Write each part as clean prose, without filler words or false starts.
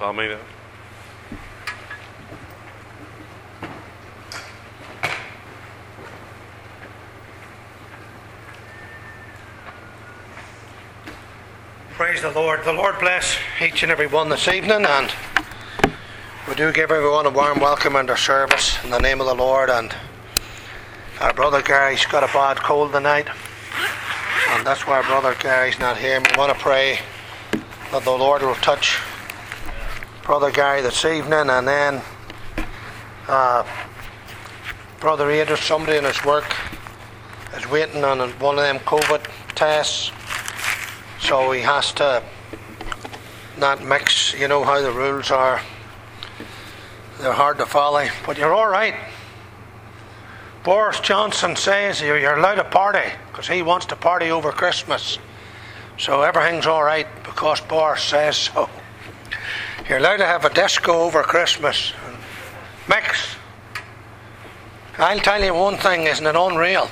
Tommy now. Praise the Lord. The Lord bless each and every one this evening, and we do give everyone a warm welcome in their service in the name of the Lord. And our brother Gary's got a bad cold tonight, and that's why brother Gary's not here. We want to pray that the Lord will touch brother Gary this evening, and then brother Adrian, somebody in his work is waiting on one of them COVID tests. So he has to not mix. You know how the rules are. They're hard to follow. But you're all right. Boris Johnson says you're allowed to party because he wants to party over Christmas. So everything's all right because Boris says so. You're allowed to have a disco over Christmas. Mix. I'll tell you one thing, isn't it unreal?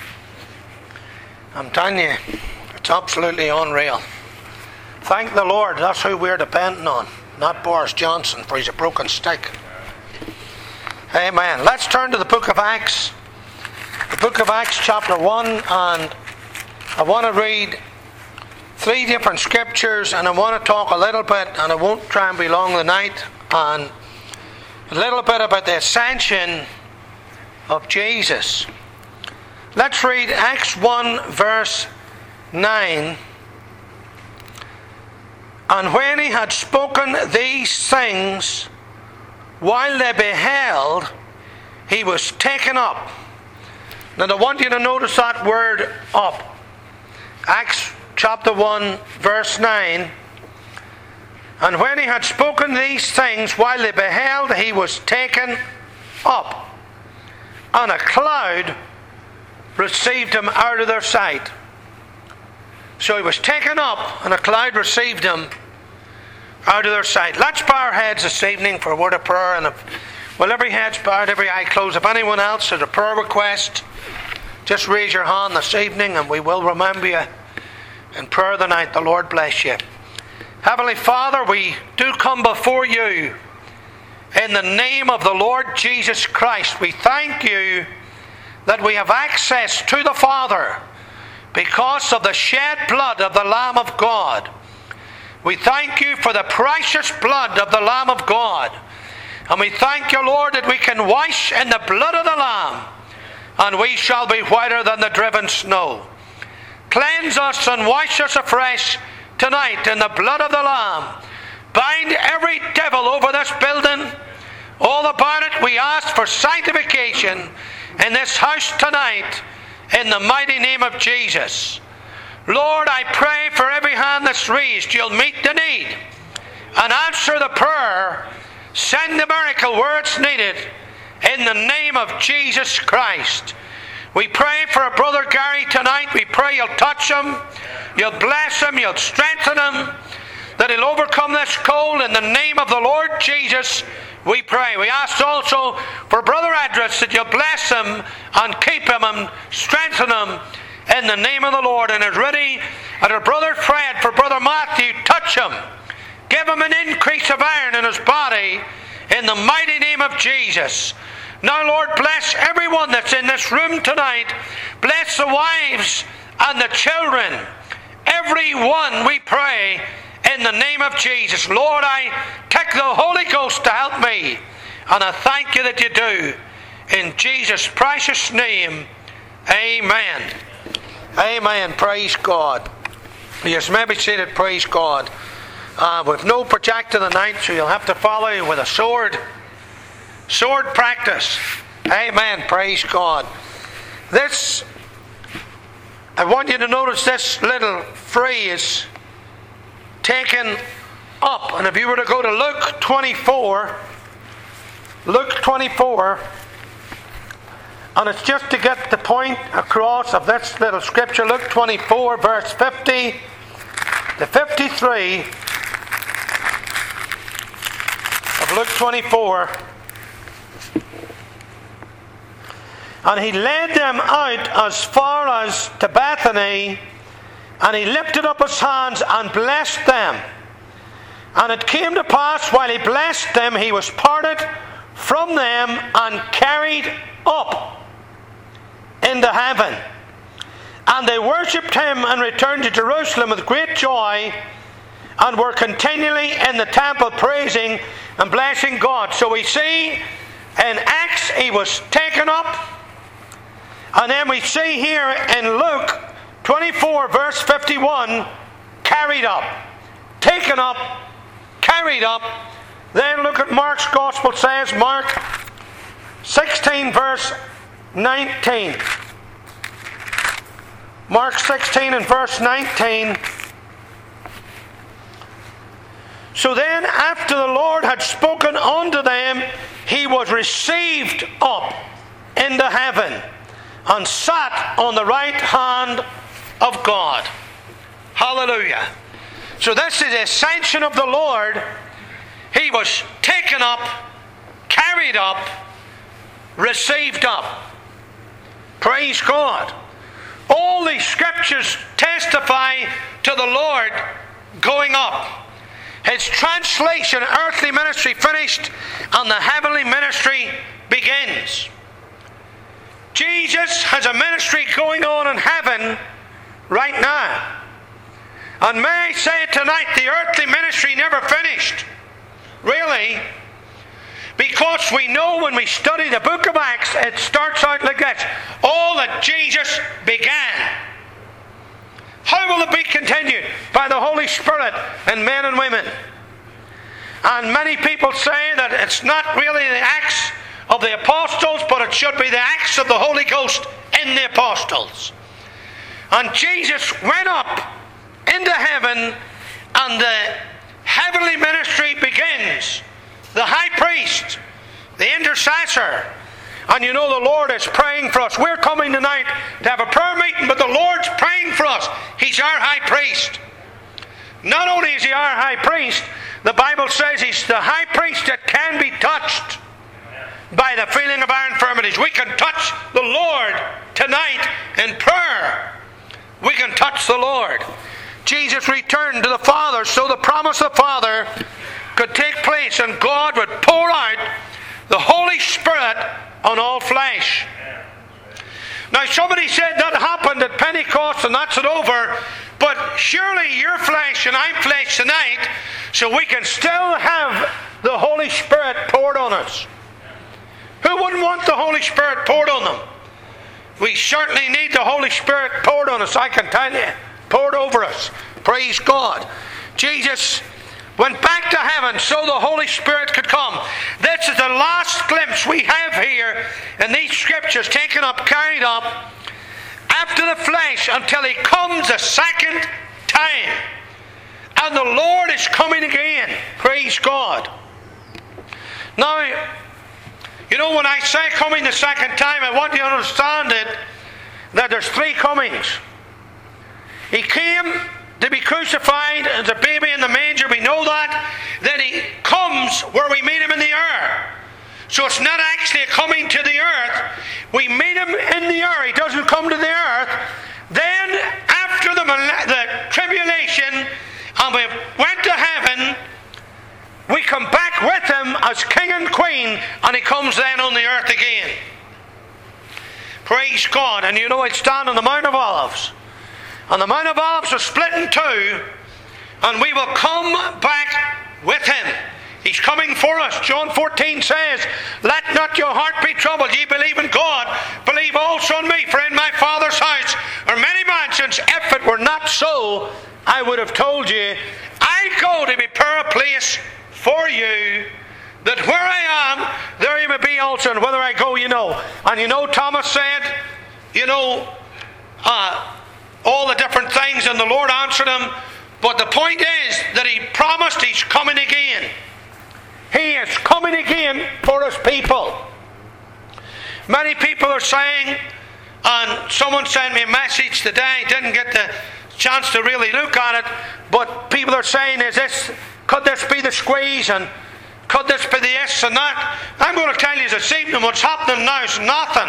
I'm telling you. It's absolutely unreal. Thank the Lord, that's who we're depending on, not Boris Johnson, for he's a broken stick. Amen. Let's turn to the book of Acts. The book of Acts chapter 1, and I want to read 3 different scriptures, and I want to talk a little bit, and I won't try and be long tonight, and a little bit about the ascension of Jesus. Let's read Acts 1 verse 9. And when he had spoken these things, while they beheld, he was taken up. Now I want you to notice that word up. Acts chapter 1 verse 9. And when he had spoken these things, while they beheld, he was taken up. And a cloud received him out of their sight. So he was taken up, and a cloud received him out of their sight. Let's bow our heads this evening for a word of prayer. And while every head's bowed, every eye closed, if anyone else has a prayer request, just raise your hand this evening, and we will remember you in prayer tonight. The Lord bless you. Heavenly Father, we do come before you in the name of the Lord Jesus Christ. We thank you that we have access to the Father because of the shed blood of the Lamb of God. We thank you for the precious blood of the Lamb of God. And we thank you, Lord, that we can wash in the blood of the Lamb, and we shall be whiter than the driven snow. Cleanse us and wash us afresh tonight in the blood of the Lamb. Bind every devil over this building. All about it, we ask for sanctification in this house tonight, in the mighty name of Jesus. Lord, I pray for every hand that's raised, you'll meet the need and answer the prayer. Send the miracle where it's needed in the name of Jesus Christ. We pray for our brother Gary tonight. We pray you'll touch him, you'll bless him, you'll strengthen him, that he'll overcome this cold in the name of the Lord Jesus. We pray. We ask also for Brother Edris that you'll bless him and keep him and strengthen him in the name of the Lord. And as ready as our brother Fred for Brother Matthew, touch him. Give him an increase of iron in his body in the mighty name of Jesus. Now, Lord, bless everyone that's in this room tonight. Bless the wives and the children. Everyone, we pray, in the name of Jesus. Lord, I take the Holy Ghost to help me, and I thank you that you do. In Jesus' precious name, amen. Amen. Praise God. Yes, maybe seated. Praise God. We've no projector tonight, so you'll have to follow with a sword. Sword practice. Amen. Praise God. I want you to notice this little phrase, taken up. And if you were to go to Luke 24, and it's just to get the point across of this little scripture, Luke 24, verse 50 to 53 of Luke 24. And he led them out as far as to Bethany, and he lifted up his hands and blessed them. And it came to pass, while he blessed them, he was parted from them and carried up into heaven. And they worshipped him and returned to Jerusalem with great joy, and were continually in the temple praising and blessing God. So we see in Acts he was taken up. And then we see here in Luke 24 verse 51, carried up. Taken up, carried up. Then look at Mark's Gospel says, Mark 16 verse 19. Mark 16 and verse 19. So then, after the Lord had spoken unto them, he was received up into heaven, and sat on the right hand of God. Hallelujah. So this is the ascension of the Lord. He was taken up, carried up, received up. Praise God. All these scriptures testify to the Lord going up. His translation, earthly ministry finished, and the heavenly ministry begins. Jesus has a ministry going on in heaven right now. And may I say tonight, the earthly ministry never finished. Really. Because we know when we study the book of Acts, it starts out like this. All that Jesus began. How will it be continued? By the Holy Spirit in men and women. And many people say that it's not really the Acts of the Apostles, but it should be the Acts of the Holy Ghost in the Apostles. And Jesus went up into heaven, and the heavenly ministry begins. The high priest, the intercessor. And you know the Lord is praying for us. We're coming tonight to have a prayer meeting, but the Lord's praying for us. He's our high priest. Not only is he our high priest, the Bible says he's the high priest that can be touched by the feeling of our infirmities. We can touch the Lord tonight in prayer. We can touch the Lord. Jesus returned to the Father, so the promise of the Father could take place, and God would pour out the Holy Spirit on all flesh. Now somebody said that happened at Pentecost and that's it over, but surely you're flesh and I'm flesh tonight, so we can still have the Holy Spirit poured on us. Who wouldn't want the Holy Spirit poured on them? We certainly need the Holy Spirit poured on us, I can tell you. Poured over us. Praise God. Jesus went back to heaven so the Holy Spirit could come. This is the last glimpse we have here in these scriptures, taken up, carried up, after the flesh, until he comes a second time. And the Lord is coming again. Praise God. Now, you know, when I say coming the second time, I want you to understand it, that there's three comings. He came to be crucified as a baby in the manger, we know that. Then he comes where we meet him in the air. So it's not actually a coming to the earth. We meet him in the air. He doesn't come to the earth. Then after the tribulation, and we went to heaven, we come back with him as king and queen, and he comes then on the earth again. Praise God. And you know, he'd stand on the Mount of Olives. And the Mount of Olives was split in two, and we will come back with him. He's coming for us. John 14 says, "Let not your heart be troubled. Ye believe in God, believe also in me. For in my Father's house are many mansions. If it were not so, I would have told you. I go to prepare a place for you, that where I am, there you may be also. And whither I go, you know." And you know, Thomas said, you know, all the different things, and the Lord answered him. But the point is that he promised he's coming again. He is coming again for his people. Many people are saying, and someone sent me a message today, didn't get the chance to really look at it, but people are saying, could this be the squeeze, and could this be the this and that? I'm going to tell you this evening, what's happening now is nothing.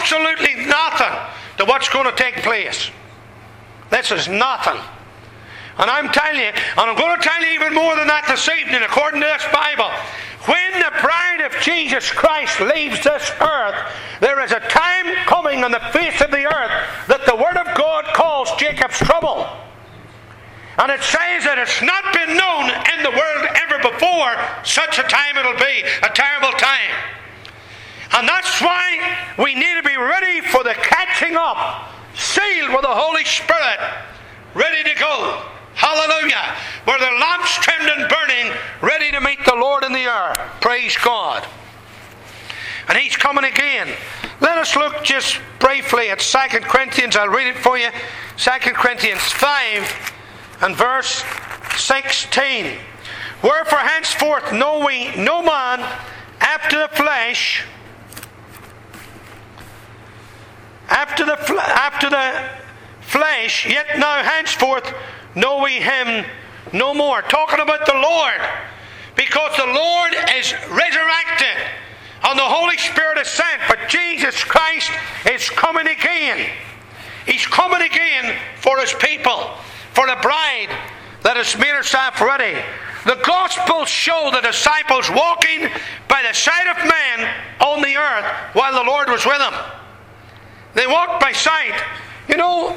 Absolutely nothing to what's going to take place. This is nothing. And I'm telling you, and I'm going to tell you even more than that this evening, according to this Bible. When the bride of Jesus Christ leaves this earth, there is a time coming on the face of the earth that the Word of God calls Jacob's trouble. And it says that it's not been known in the world ever before, such a time it'll be, a terrible time. And that's why we need to be ready for the catching up, sealed with the Holy Spirit, ready to go. Hallelujah. Where the lamps trimmed and burning, ready to meet the Lord in the air. Praise God. And He's coming again. Let us look just briefly at 2 Corinthians. I'll read it for you. 2 Corinthians 5 and verse 16. Wherefore henceforth know we no man after the flesh, after the flesh, yet now henceforth know we Him no more. Talking about the Lord, because the Lord is resurrected and the Holy Spirit is sent, but Jesus Christ is coming again. He's coming again for His people, for the bride that has made herself ready. The Gospels show the disciples walking by the side of men on the earth while the Lord was with them. They walked by sight. You know,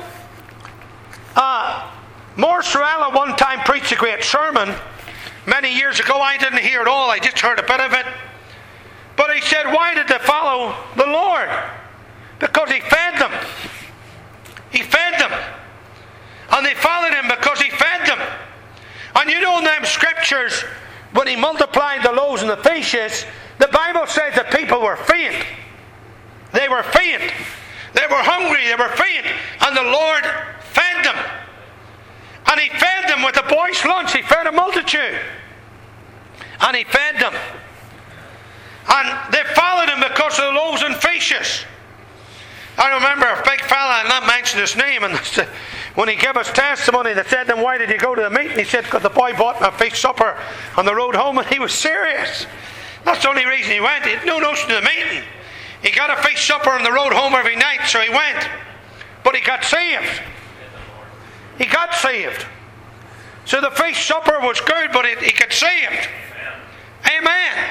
Morris Cerullo one time preached a great sermon many years ago. I didn't hear it all, I just heard a bit of it. But he said, why did they follow the Lord? Because He fed them. He fed them. And they followed Him because He fed them. And you know in them scriptures, when He multiplied the loaves and the fishes, the Bible says that people were faint. They were faint. They were hungry, they were faint, and the Lord fed them. And He fed them with a boy's lunch. He fed a multitude. And He fed them. And they followed Him because of the loaves and fishes. I remember a big fella, I'll not mention his name, and when he gave us testimony, they said to him, why did you go to the meeting? He said, because the boy bought me a fish supper on the road home, and he was serious. That's the only reason he went. He had no notion of the meeting. He got a fish supper on the road home every night, so he went. But he got saved. He got saved. So the fish supper was good, but he got saved. Amen.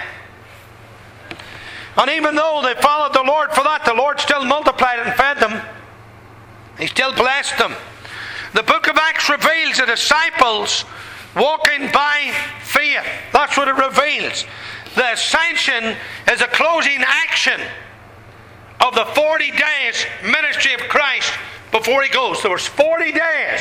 And even though they followed the Lord for that, the Lord still multiplied it and fed them. He still blessed them. The book of Acts reveals the disciples walking by faith. That's what it reveals. The ascension is a closing action of the 40 days ministry of Christ before He goes. There was 40 days.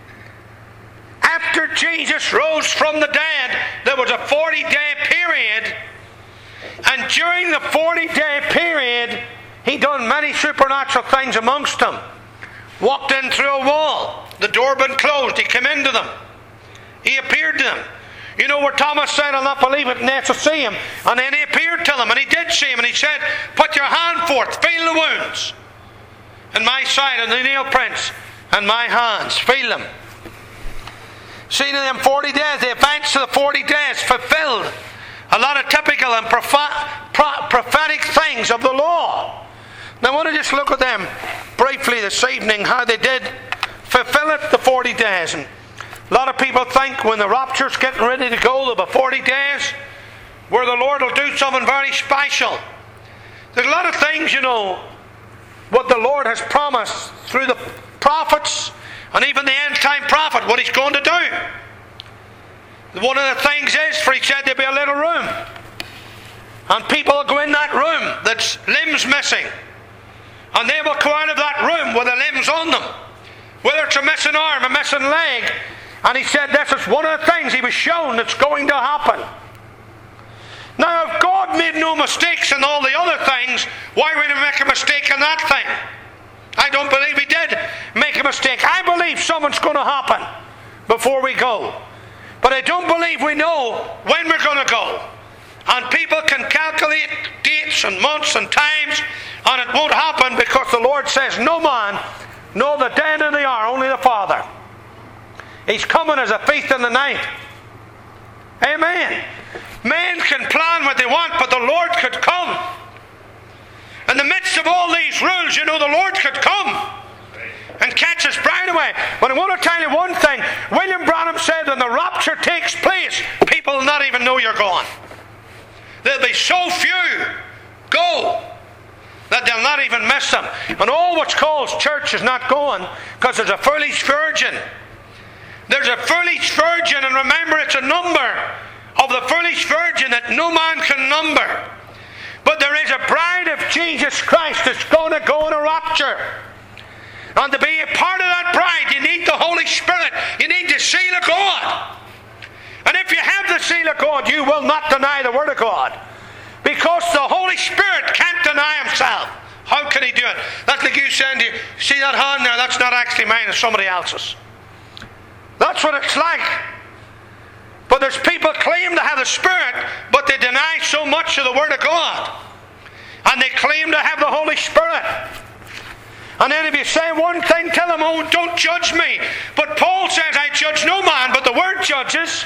After Jesus rose from the dead, there was a 40-day period. And during the 40-day period, He done many supernatural things amongst them. Walked in through a wall. The door had been closed. He came into them. He appeared to them. You know where Thomas said, I'll not believe it unless I see Him. And then He appeared to them, and He did see Him, and He said, put your hand forth, feel the wounds in my side, and the nail prints in my hands. Feel them. See, in them 40 days, the events of the 40 days fulfilled a lot of typical and prophetic things of the law. Now I want to just look at them briefly this evening, how they did fulfill it, the 40 days. And a lot of people think when the rapture's getting ready to go, there'll be 40 days where the Lord will do something very special. There's a lot of things, you know, what the Lord has promised through the prophets and even the end time prophet, what He's going to do. One of the things is, for He said there'll be a little room. And people will go in that room that's limbs missing. And they will come out of that room with the limbs on them. Whether it's a missing arm, a missing leg. And He said this is one of the things He was shown that's going to happen. Now if God made no mistakes in all the other things, why would He make a mistake in that thing? I don't believe He did make a mistake. I believe something's going to happen before we go. But I don't believe we know when we're going to go. And people can calculate dates and months and times, and it won't happen because the Lord says, no man know the day and the hour, only the Father. He's coming as a thief in the night. Amen. Men can plan what they want, but the Lord could come. In the midst of all these rules, you know, the Lord could come. and catch his bride away. But I want to tell you one thing. William Branham said when the rapture takes place, people will not even know you're gone. There'll be so few go that they'll not even miss them. And all what's called church is not going because there's a foolish virgin. There's a foolish virgin, and remember, it's a number of the foolish virgin that no man can number. But there is a bride of Jesus Christ that's going to go in a rapture. And to be a part of that bride, you need the Holy Spirit. You need the seal of God. And if you have the seal of God, you will not deny the Word of God. Because the Holy Spirit can't deny Himself. How can He do it? That's like you saying to you, see that hand there? That's not actually mine, it's somebody else's. That's what it's like. But there's people claim to have the Spirit, but they deny so much of the Word of God. And they claim to have the Holy Spirit. And then if you say one thing, tell them, oh, don't judge me. But Paul says, I judge no man, but the Word judges.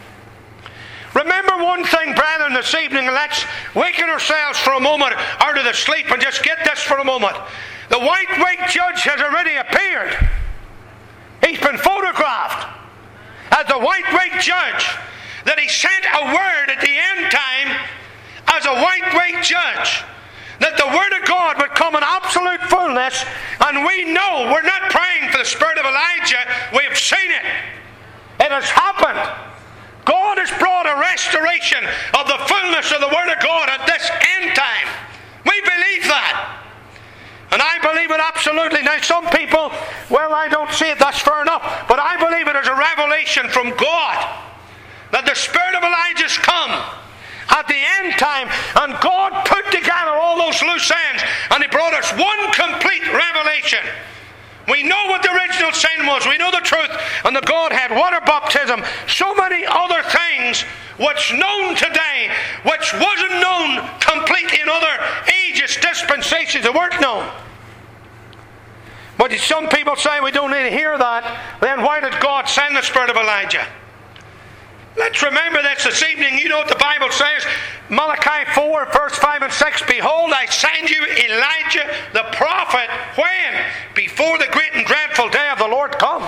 Remember one thing, brethren, this evening, and let's waken ourselves for a moment out of the sleep and just get this for a moment. The white judge has already appeared. He's been photographed as the white judge, that he sent a word at the end time as a white judge, that the Word of God would come in absolute fullness. And we know we're not praying for the spirit of Elijah. We've seen it. It has happened. God has brought a restoration of the fullness of the Word of God at this end time. We believe that. And I believe it absolutely. Now some people, well, I don't see it, that's fair enough. But I believe it is a revelation from God that the spirit of Elijah's come at the end time, and God put together all those loose ends, and He brought us one complete revelation. We know what the original sin was. We know the truth and the Godhead, water baptism, so many other things which known today, which wasn't known completely in other ages, dispensations that weren't known. But some people say we don't need to hear that. Then why did God send the spirit of Elijah? Let's remember this evening. You know what the Bible says. Malachi 4, verse 5 and 6. Behold, I send you Elijah the prophet. When? Before the great and dreadful day of the Lord come.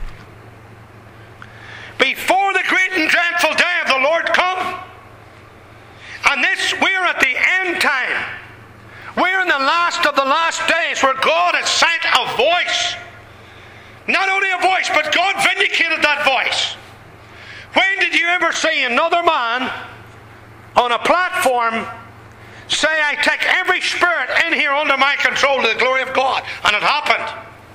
Before the great and dreadful day of the Lord come. And this, we're at the end time. We're in the last of the last days where God has sent a voice. Not only a voice, but God vindicated that voice. When did you ever see another man on a platform say, I take every spirit in here under my control to the glory of God? And it happened.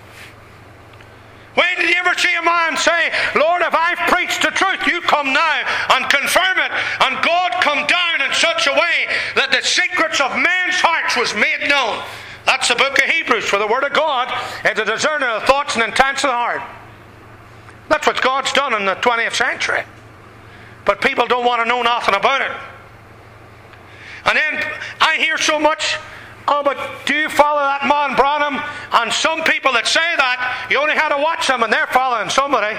When did you ever see a man say, Lord, if I've preached the truth, you come now and confirm it. And God come down in such a way that the secrets of men's hearts was made known. That's the book of Hebrews. For the Word of God is a discerner of thoughts and intents of the heart. That's what God's done in the 20th century. But people don't want to know nothing about it. And then I hear so much, oh, but do you follow that man Branham? And some people that say that, you only had to watch them and they're following somebody.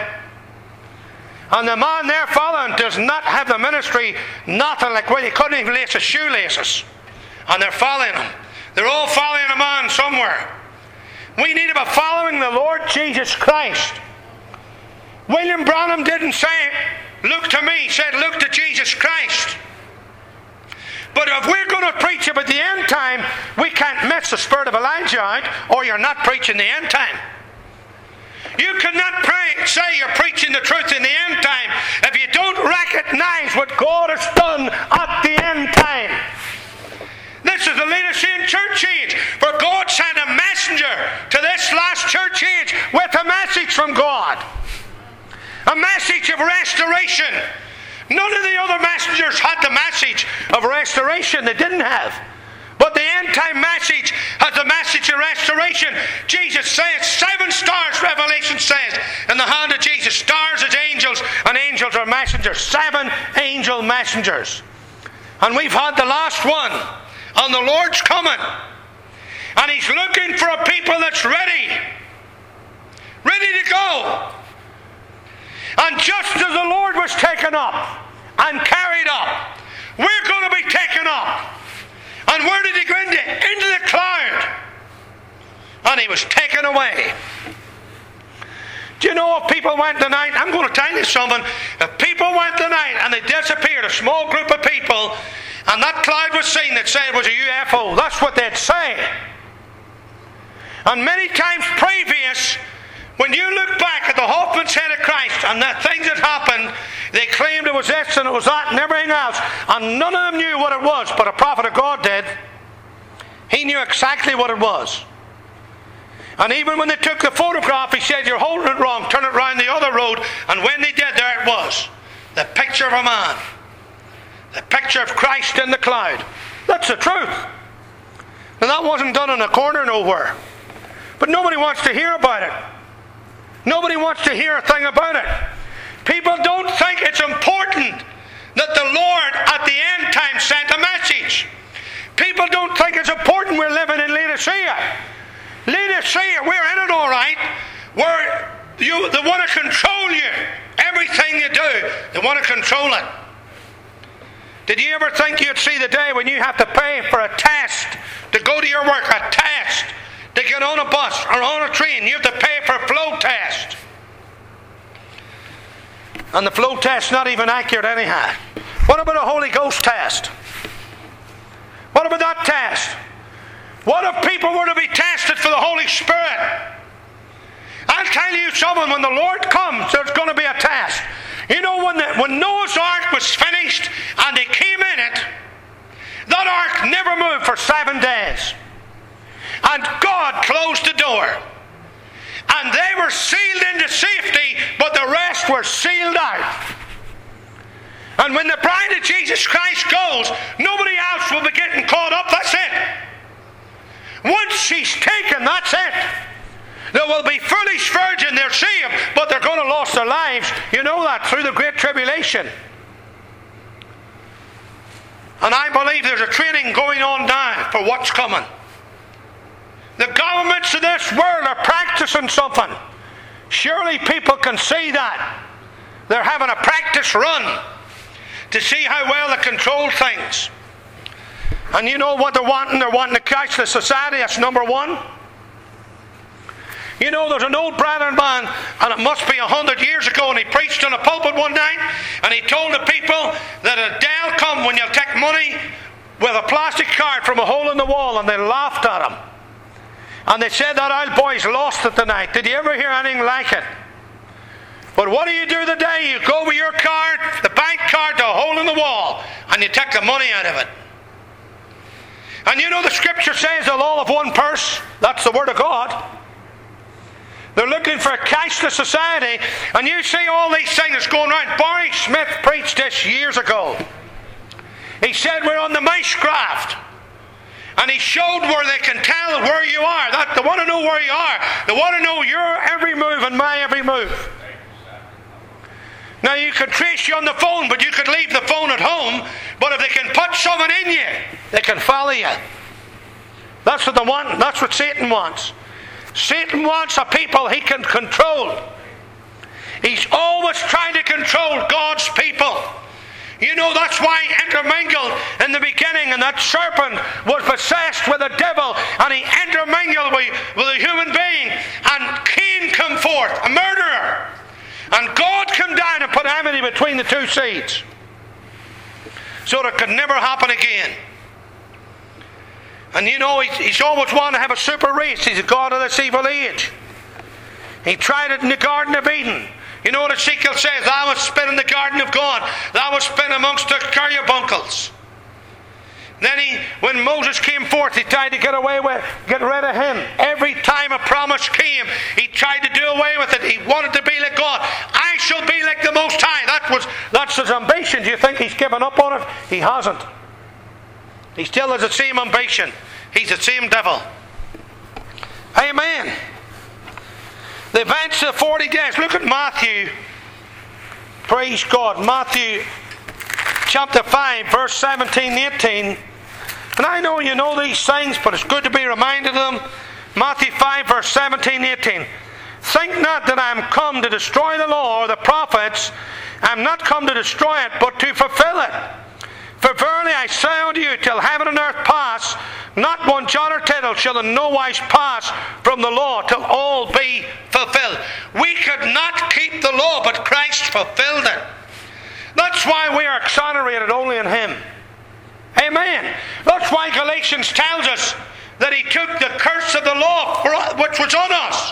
And the man they're following does not have the ministry, nothing like, well, he couldn't even lace his shoelaces. And they're following him. They're all following a man somewhere. We need to be following the Lord Jesus Christ. William Branham didn't say, look to me. He said, look to Jesus Christ. But if we're going to preach about the end time, we can't miss the spirit of Elijah out, or you're not preaching the end time. You cannot say you're preaching the truth in the end time if you don't recognize what God has done at the end time. This is the Laodicean church age, for God sent a messenger to this last church age with a message from God. A message of restoration. None of the other messengers had the message of restoration. They didn't have. But the end time message has the message of restoration. Jesus says, 7 stars, Revelation says, in the hand of Jesus. Stars as angels, and angels are messengers. 7 angel messengers. And we've had the last one. And the Lord's coming. And He's looking for a people that's ready. Ready to go. And just as the Lord was taken up and carried up, we're going to be taken up. And where did He go into? Into the cloud. And He was taken away. Do you know if people went tonight, I'm going to tell you something, if people went tonight and they disappeared, a small group of people, and that cloud was seen, they'd say it was a UFO. That's what they'd say. And many times previous, when you look back at the Hoffman's Head of Christ and the things that happened, they claimed it was this and it was that and everything else, and none of them knew what it was, but a prophet of God did. He knew exactly what it was. And even when they took the photograph, he said, you're holding it wrong, turn it round the other road. And when they did, there it was. The picture of a man. The picture of Christ in the cloud. That's the truth. And that wasn't done in a corner nowhere. But nobody wants to hear about it. Nobody wants to hear a thing about it. People don't think it's important that the Lord at the end time sent a message. People don't think it's important we're living in Laodicea. Laodicea, we're in it all right. They want to control you. Everything you do, they want to control it. Did you ever think you'd see the day when you have to pay for a test to go to your work? A test to get on a bus or on a train. You have to pay for a flow test. And the flow test's not even accurate anyhow. What about a Holy Ghost test? What about that test? What if people were to be tested for the Holy Spirit? I'll tell you something, when the Lord comes, there's going to be a test. You know, when Noah's Ark was finished and they came in it, that ark never moved for 7 days. And God closed the door. And they were sealed into safety, but the rest were sealed out. And when the bride of Jesus Christ goes, nobody else will be getting caught up. That's it. Once she's taken, that's it. There will be foolish virgins, they're saved, but they're going to lose their lives. You know that, through the Great Tribulation. And I believe there's a training going on now for what's coming. The governments of this world are practicing something. Surely people can see that. They're having a practice run to see how well they control things. And you know what they're wanting? They're wanting a cashless society. That's number one. You know, there's an old brethren man, and it must be 100 years ago, and he preached in a pulpit one night, and he told the people that a day will come when you'll take money with a plastic card from a hole in the wall, and they laughed at him. And they said that old boy's lost it tonight. Did you ever hear anything like it? But what do you do the day you go with your card, the bank card, to a hole in the wall, and you take the money out of it? And you know the scripture says the law of one purse. That's the word of God. They're looking for a cashless society, and you see all these things going around. Barry Smith preached this years ago. He said we're on the micecraft, and he showed where they can tell where you are. They want to know where you are. They want to know your every move and my every move. Now you can trace you on the phone, but you could leave the phone at home. But if they can put someone in you, they can follow you. That's what they want. That's what Satan wants. Satan wants a people he can control. He's always trying to control God's people. You know, that's why he intermingled in the beginning, and that serpent was possessed with the devil, and he intermingled with a human being, and Cain come forth, a murderer. And God came down and put enmity between the two seeds, so that it could never happen again. And you know, he's always wanted to have a super race. He's a god of this evil age. He tried it in the Garden of Eden. You know what Ezekiel says? Thou wast spit in the garden of God. Thou wast spit amongst the carbuncles. Then when Moses came forth, he tried to get rid of him. Every time a promise came, he tried to do away with it. He wanted to be like God. I shall be like the Most High. That's his ambition. Do you think he's given up on it? He hasn't. He still has the same ambition. He's the same devil. Amen. The events of 40 days. Look at Matthew. Praise God. Matthew chapter 5, verse 17 and 18. And I know you know these things, but it's good to be reminded of them. Matthew 5, verse 17 and 18. Think not that I am come to destroy the law or the prophets. I am not come to destroy it, but to fulfill it. For verily I say unto you, till heaven and earth pass, Not one jot or tittle shall in no wise pass from the law till all be fulfilled. We could not keep the law, but Christ fulfilled it. That's why we are exonerated only in Him. Amen. That's why Galatians tells us that He took the curse of the law which was on us.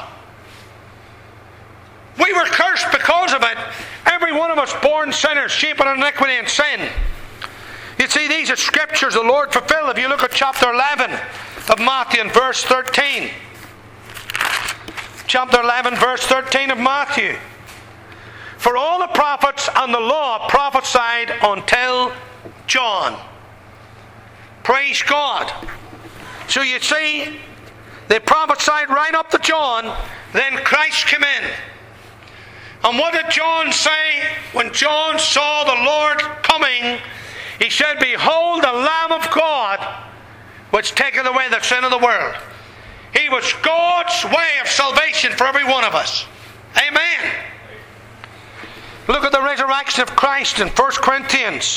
We were cursed because of it. Every one of us born sinners, shapen in iniquity and sin. You see, these are scriptures the Lord fulfilled. If you look at chapter 11 of Matthew and verse 13. Chapter 11, verse 13 of Matthew. For all the prophets and the law prophesied until John. Praise God. So you see, they prophesied right up to John, then Christ came in. And what did John say when John saw the Lord coming? He said, Behold the Lamb of God, which taketh away the sin of the world. He was God's way of salvation for every one of us. Amen. Look at the resurrection of Christ in 1 Corinthians.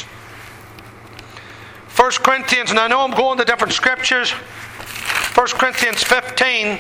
1 Corinthians, and I know I'm going to different scriptures. 1 Corinthians 15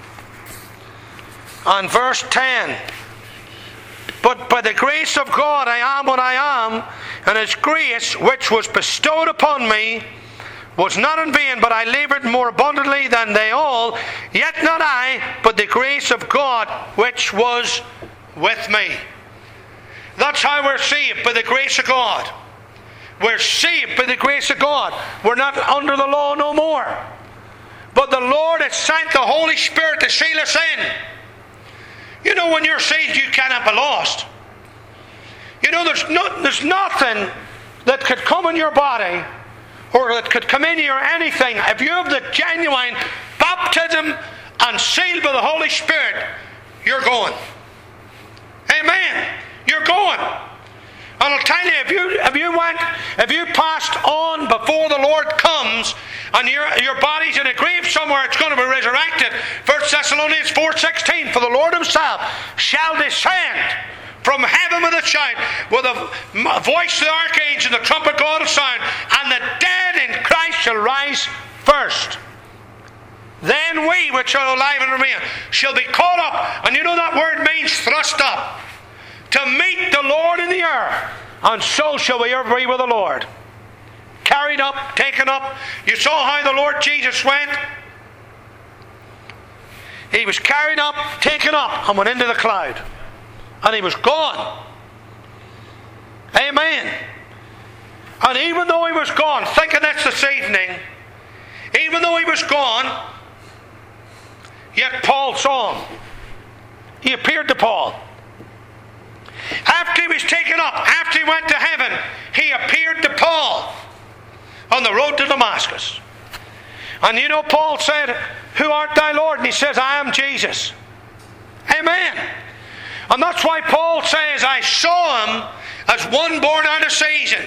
and verse 10. But by the grace of God I am what I am, and His grace which was bestowed upon me was not in vain, but I laboured more abundantly than they all. Yet not I, but the grace of God which was with me. That's how we're saved, by the grace of God. We're saved by the grace of God. We're not under the law no more. But the Lord has sent the Holy Spirit to seal us in. You know, when you're saved, you cannot be lost. You know, there's nothing that could come in your body or that could come in you or anything. If you have the genuine baptism and sealed by the Holy Spirit, you're going. Amen. You're going. And I'll tell you, if you passed on before the Lord comes, and your body's in a grave somewhere, it's going to be resurrected. 1 Thessalonians 4:16, for the Lord Himself shall descend from heaven with a shout, with a voice of the archangel, and the trumpet of God will sound, and the dead in Christ shall rise first. Then we which are alive and remain shall be caught up, and you know that word means thrust up, to meet the Lord in the air, and so shall we ever be with the Lord. Carried up, taken up. You saw how the Lord Jesus went? He was carried up, taken up, and went into the cloud. And He was gone. Amen. And even though He was gone, think of this evening, even though He was gone, yet Paul saw Him. He appeared to Paul. After He was taken up, after He went to heaven, He appeared to Paul on the road to Damascus. And you know, Paul said, Who art thou, Lord? And he says, I am Jesus. Amen. And that's why Paul says, I saw Him as one born out of season.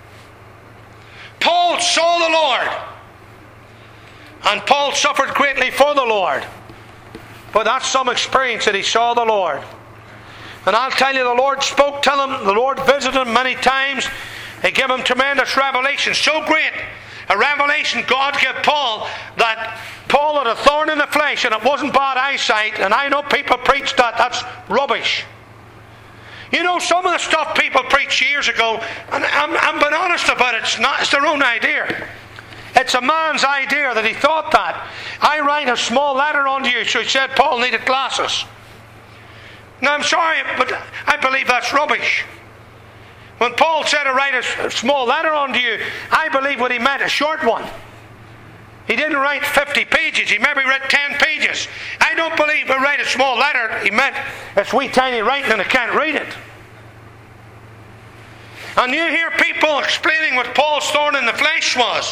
Paul saw the Lord. And Paul suffered greatly for the Lord. But that's some experience that he saw the Lord. And I'll tell you, the Lord spoke to him. The Lord visited him many times. He gave him tremendous revelation. So great a revelation God gave Paul that Paul had a thorn in the flesh, and it wasn't bad eyesight. And I know people preach that. That's rubbish. You know, some of the stuff people preached years ago, and I'm being honest about it, it's their own idea. It's a man's idea that he thought that. I write a small letter unto you, so he said Paul needed glasses. Now I'm sorry, but I believe that's rubbish. When Paul said to write a small letter unto you, I believe what he meant, a short one. He didn't write 50 pages, he maybe read 10 pages. I don't believe he write a small letter, he meant it's wee tiny writing and I can't read it. And you hear people explaining what Paul's thorn in the flesh was.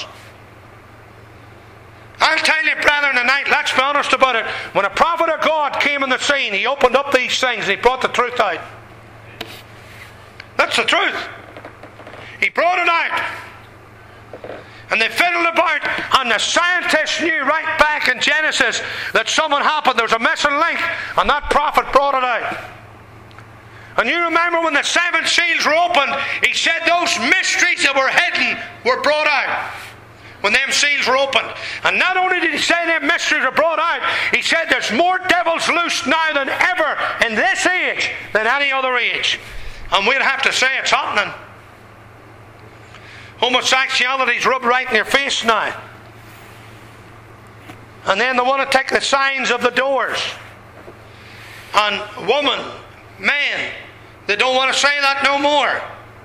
I'll tell you, brethren, tonight, let's be honest about it. When a prophet of God came on the scene, he opened up these things and he brought the truth out. That's the truth. He brought it out. And they fiddled about, and the scientists knew right back in Genesis that something happened. There was a missing link, and that prophet brought it out. And you remember when the 7 seals were opened, he said those mysteries that were hidden were brought out. when them seals were opened. And not only did he say them mysteries are brought out, he said there's more devils loose now than ever in this age than any other age. And we'll have to say it's happening. Homosexuality's rubbed right in your face now. And then they want to take the signs of the doors. And woman, man, they don't want to say that no more.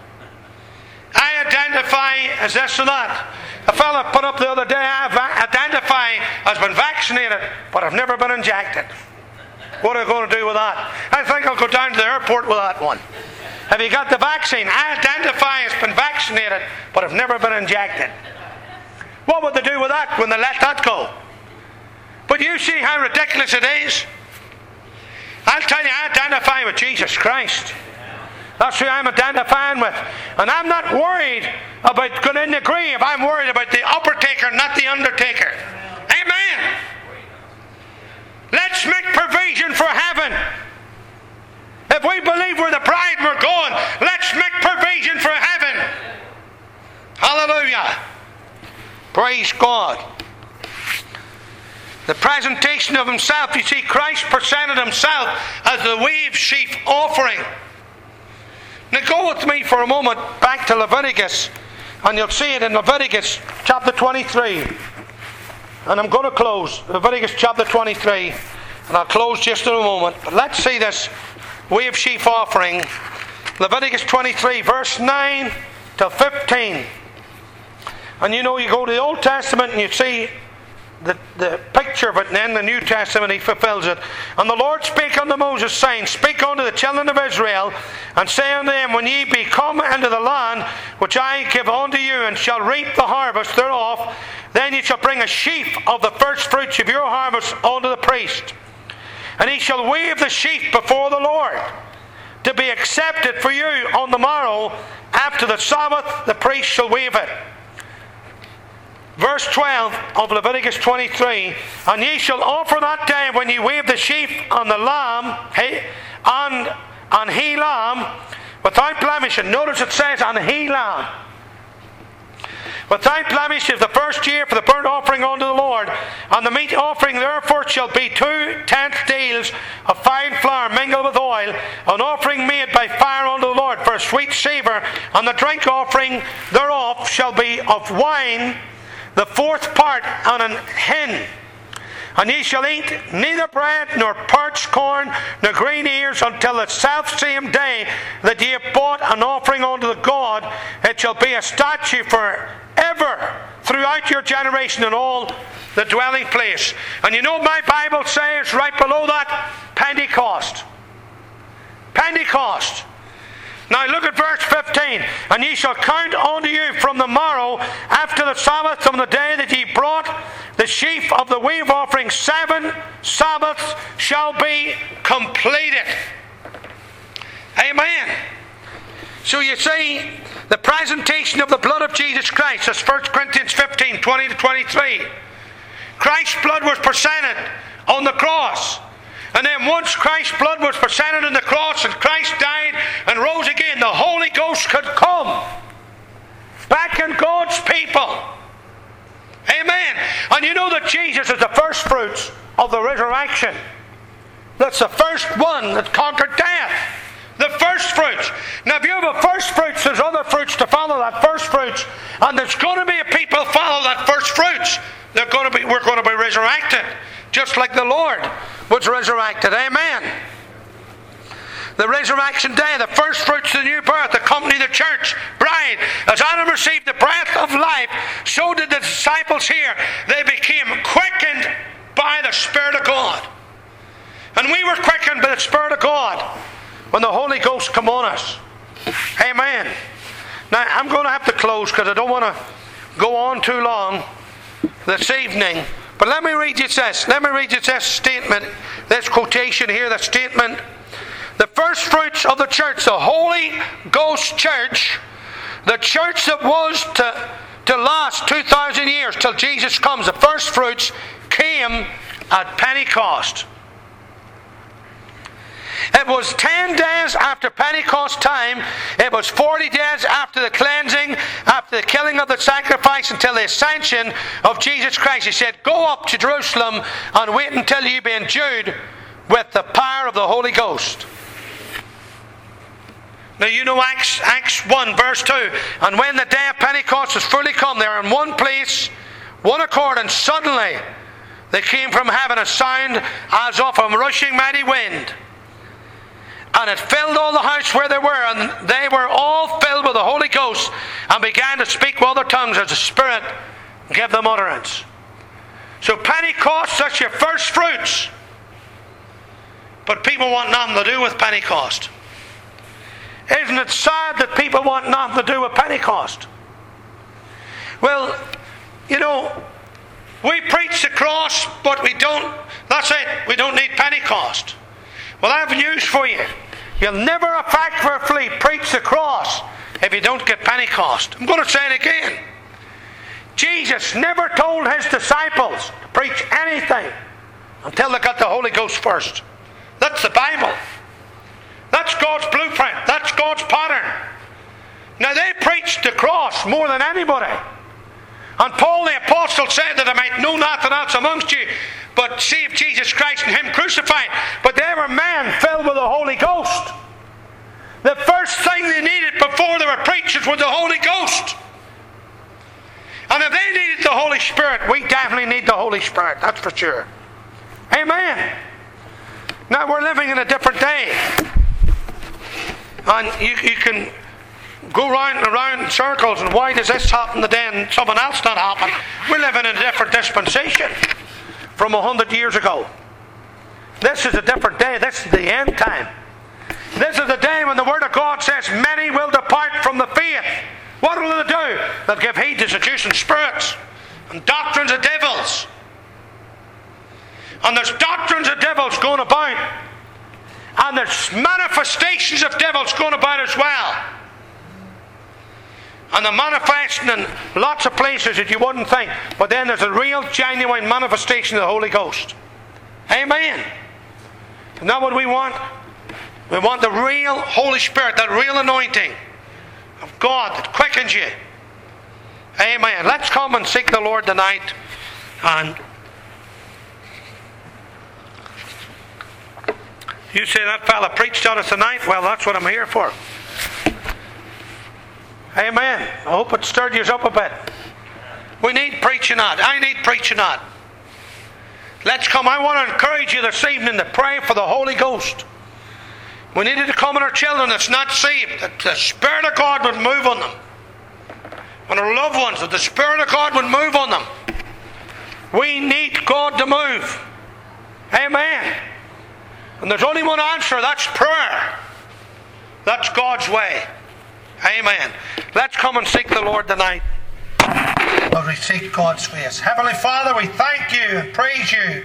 I identify as this or that. A fella put up the other day, I identify as been vaccinated, but I've never been injected. What are you going to do with that? I think I'll go down to the airport with that one. Have you got the vaccine? I identify as been vaccinated, but I've never been injected. What would they do with that when they let that go? But you see how ridiculous it is. I'll tell you, I identify with Jesus Christ. That's who I'm identifying with. And I'm not worried about going in the grave. I'm worried about the upper-taker, not the undertaker. Amen. Let's make provision for heaven. If we believe we're the bride we're going, let's make provision for heaven. Hallelujah. Praise God. The presentation of himself, you see, Christ presented himself as the wave sheaf offering. Now go with me for a moment back to Leviticus, and you'll see it in Leviticus chapter 23. And I'm going to close Leviticus chapter 23, and I'll close just in a moment. But let's see this wave sheaf offering. Leviticus 23, verse 9 to 15. And you know, you go to the Old Testament and you see the picture of it, and then the New Testament he fulfills it. And the Lord spake unto Moses, saying, Speak unto the children of Israel, and say unto them, When ye be come into the land which I give unto you, and shall reap the harvest thereof, then ye shall bring a sheaf of the first fruits of your harvest unto the priest. And he shall wave the sheaf before the Lord, to be accepted for you on the morrow. After the Sabbath the priest shall wave it. Verse 12 of Leviticus 23, And ye shall offer that day when ye wave the sheaf on the lamb, on he lamb, without blemish. And notice it says, on he lamb. Without blemish is the first year for the burnt offering unto the Lord. And the meat offering therefore shall be 2/10 deals of fine flour mingled with oil, an offering made by fire unto the Lord for a sweet savour. And the drink offering thereof shall be of wine, the fourth part on an hin. And ye shall eat neither bread, nor parched corn, nor green ears, until the selfsame day that ye have bought an offering unto the God. It shall be a statute for ever throughout your generation in all the dwelling place. And you know my Bible says right below that, Pentecost. Pentecost. Now look at verse 15. And ye shall count unto you from the morrow after the Sabbath, from the day that ye brought the sheaf of the wave offering, 7 Sabbaths shall be completed. Amen. So you see, the presentation of the blood of Jesus Christ, that's 1 Corinthians 15, 20 to 23. Christ's blood was presented on the cross. And then once Christ's blood was presented on the cross and Christ died and rose again, the Holy Ghost could come back in God's people. Amen. And you know that Jesus is the first fruits of the resurrection. That's the first one that conquered death. The first fruits. Now if you have a first fruits, there's other fruits to follow that first fruits. And there's going to be a people follow that first fruits. We're going to be resurrected. Just like the Lord was resurrected. Amen. The resurrection day, the first fruits of the new birth, accompany the church bride. As Adam received the breath of life, so did the disciples here. They became quickened by the Spirit of God. And we were quickened by the Spirit of God when the Holy Ghost come on us. Amen. Now, I'm going to have to close because I don't want to go on too long this evening. But let me read you this. Let me read you this statement, this quotation here, the statement. The first fruits of the church, the Holy Ghost church, the church that was to last 2,000 years till Jesus comes, the first fruits came at Pentecost. It was 10 days after Pentecost time. It was 40 days after the cleansing, after the killing of the sacrifice, until the ascension of Jesus Christ. He said, go up to Jerusalem and wait until you be endued with the power of the Holy Ghost. Now you know Acts 1 verse 2. And when the day of Pentecost was fully come, they were in one place, one accord, and suddenly there came from heaven a sound as of a rushing mighty wind. And it filled all the house where they were, and they were all filled with the Holy Ghost, and began to speak with other tongues as the Spirit gave them utterance. So Pentecost, that's your first fruits. But people want nothing to do with Pentecost. Isn't it sad that people want nothing to do with Pentecost? Well, you know, we preach the cross, but we don't, that's it, we don't need Pentecost. Well, I have news for you. You'll never effectively preach the cross if you don't get Pentecost. I'm going to say it again. Jesus never told his disciples to preach anything until they got the Holy Ghost first. That's the Bible. That's God's blueprint. That's God's pattern. Now, they preached the cross more than anybody. And Paul the Apostle said that I might know nothing else amongst you but save Jesus Christ and Him crucified. But they were men filled with the Holy Ghost. The first thing they needed before they were preachers was the Holy Ghost. And if they needed the Holy Spirit, we definitely need the Holy Spirit. That's for sure. Amen. Now we're living in a different day. And you can go round and around in circles, and why does this happen today and someone else not happen? We're living in a different dispensation from 100 years ago. This is a different day. This is the end time. This is the day when the Word of God says many will depart from the faith. What will they do? They'll give heed to seducing spirits and doctrines of devils. And there's doctrines of devils going about. And there's manifestations of devils going about as well. And they're manifesting in lots of places that you wouldn't think. But then there's a real, genuine manifestation of the Holy Ghost. Amen. Isn't that what we want? We want the real Holy Spirit, that real anointing of God that quickens you. Amen. Let's come and seek the Lord tonight. And you say that fella preached on us tonight? Well, that's what I'm here for. Amen. I hope it stirred you up a bit. We need preaching on. I need preaching on. Let's come. I want to encourage you this evening to pray for the Holy Ghost. We needed to come on our children that's not saved, that the Spirit of God would move on them. On our loved ones, that the Spirit of God would move on them. We need God to move. Amen. And there's only one answer, that's prayer. That's God's way. Amen. Let's come and seek the Lord tonight. Lord, we seek God's face. Heavenly Father, we thank you and praise you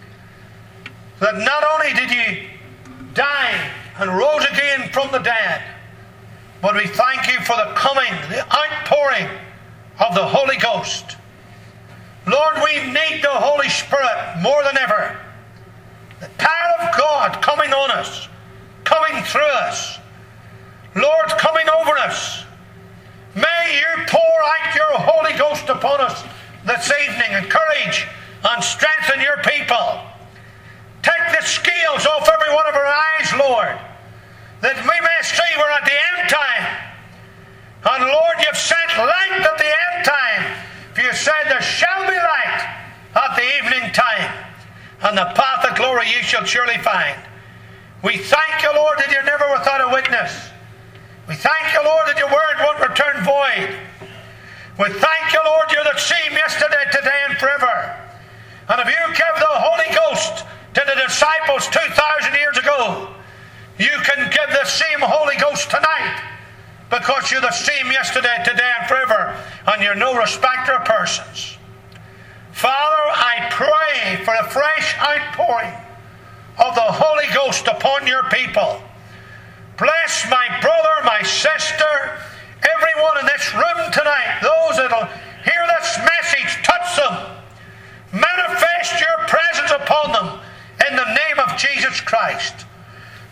that not only did you die and rose again from the dead, but we thank you for the coming, the outpouring of the Holy Ghost. Lord, we need the Holy Spirit more than ever. The power of God coming on us, coming through us. Lord, coming over us. May you pour out your Holy Ghost upon us this evening. Encourage and strengthen your people. Take the scales off every one of our eyes, Lord, that we may see we're at the end time. And Lord, you've sent light at the end time. For you said there shall be light at the evening time, and the path of glory you shall surely find. We thank you, Lord, that you're never without a witness. We thank you, Lord, that your word won't return void. We thank you, Lord, you're the same yesterday, today, and forever. And if you gave the Holy Ghost to the disciples 2,000 years ago, you can give the same Holy Ghost tonight, because you're the same yesterday, today, and forever, and you're no respecter of persons. Father, I pray for a fresh outpouring of the Holy Ghost upon your people. Bless my brother, my sister, everyone in this room tonight, those that will hear this message, touch them. Manifest your presence upon them in the name of Jesus Christ.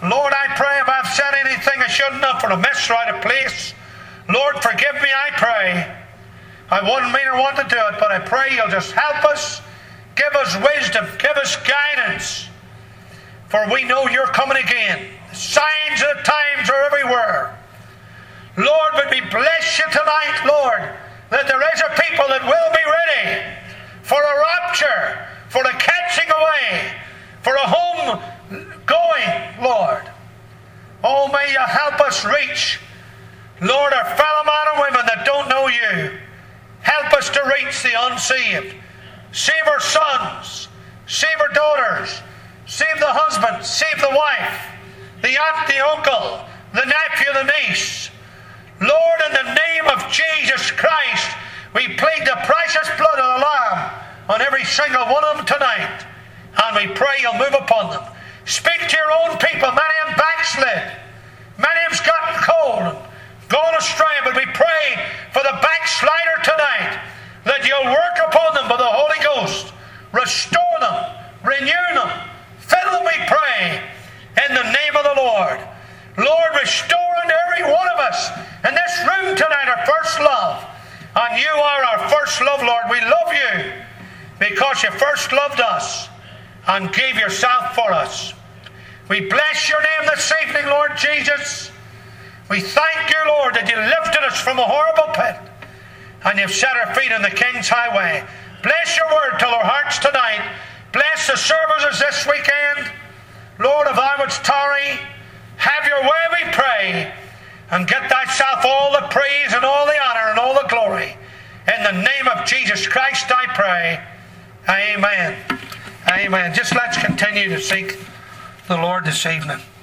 Lord, I pray if I've said anything I shouldn't have, or a mess or out of place, Lord, forgive me, I pray. I wouldn't mean or want to do it, but I pray you'll just help us, give us wisdom, give us guidance, for we know you're coming again. The signs of the times are everywhere. Lord, would we bless you tonight, Lord, that there is a people that will be ready for a rapture, for a catching away, for a home going, Lord. Oh, may you help us reach, Lord, our fellow men and women that don't know you. Help us to reach the unsaved. Save our sons, save our daughters, save the husband, save the wife, the aunt, the uncle, the nephew, the niece. Lord, in the name of Jesus Christ, we plead the precious blood of the Lamb on every single one of them tonight. And we pray you'll move upon them. Speak to your own people. Many of them backslid. Many of them's gotten cold and gone astray. But we pray for the backslider tonight, that you'll work upon them by the Holy Ghost. Restore them. Renew them. Fill them, we pray, in the name of the Lord. Lord, restore unto every one of us in this room tonight our first love. And you are our first love, Lord. We love you because you first loved us and gave yourself for us. We bless your name this evening, Lord Jesus. We thank you, Lord, that you lifted us from a horrible pit and you've set our feet on the King's highway. Bless your word to our hearts tonight. Bless the services this weekend. Lord, if I wouldst tarry, have your way, we pray, and get thyself all the praise and all the honor and all the glory. In the name of Jesus Christ I pray. Amen. Amen. Just let's continue to seek the Lord this evening.